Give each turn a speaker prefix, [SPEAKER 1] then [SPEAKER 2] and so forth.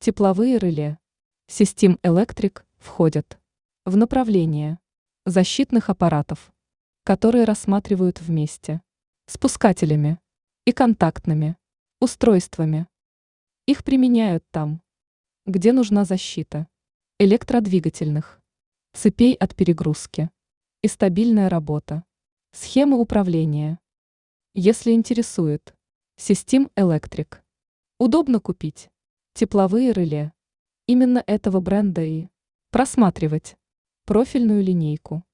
[SPEAKER 1] Тепловые реле System Electric входят в направление защитных аппаратов, которые рассматривают вместе с пускателями и контактными устройствами. Их применяют там, где нужна защита электродвигательных цепей от перегрузки и стабильная работа схемы управления. Если интересует System Electric, удобно купить тепловые реле именно этого бренда и просматривать профильную линейку.